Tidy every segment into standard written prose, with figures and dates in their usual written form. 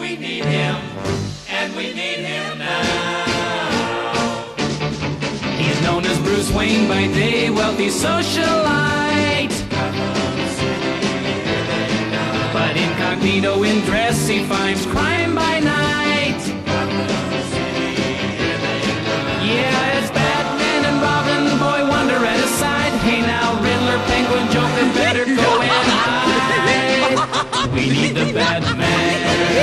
We need him, and we need him now. He's known as Bruce Wayne by day, wealthy socialite. But incognito in dress, he finds crime by night. Yeah, it's Batman and Robin, Boy Wonder at his side. Hey now, Riddler, Penguin, Joker, better go and hide. We need the Batman.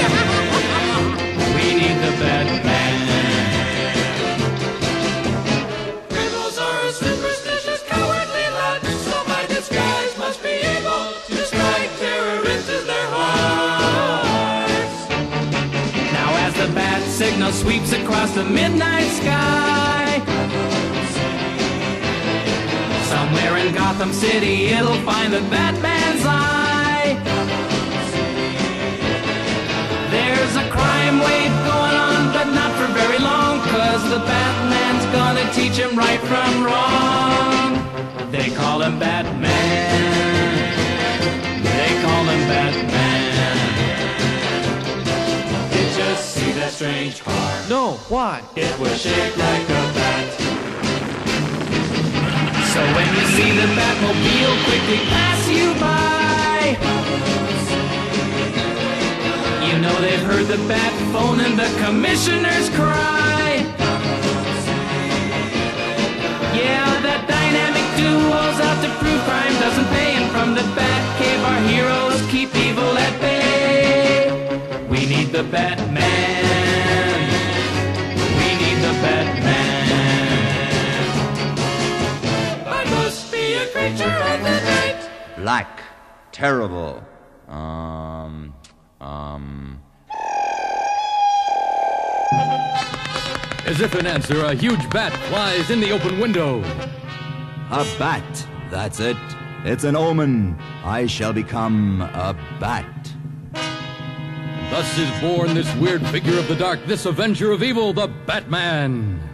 We need the Batman. Criminals are a superstitious, cowardly lot, so by disguise must be able to strike terror into their hearts. Now as the bat signal sweeps across the midnight sky, somewhere in Gotham City it'll find the Batman's eye. There's a crime wave going on, but not for very long, 'cause the Batman's gonna teach him right from wrong. They call him Batman. They call him Batman. Did you see that strange car? No, why? It was shaped like a bat. So when you see the Batmobile quickly pass you by, you know they've heard the bat phone and the commissioner's cry. Yeah, that dynamic duo's out to prove crime doesn't pay, and from the Batcave our heroes keep evil at bay. We need the Batman. We need the Batman. I must be a creature of the night. Black, terrible. As if in answer, a huge bat flies in the open window. A bat, that's it. It's an omen. I shall become a bat. Thus is born this weird figure of the dark, this avenger of evil, the Batman.